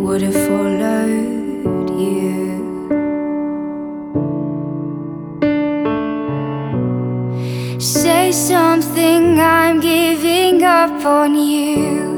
would have followed you. Say something, I'm giving up on you.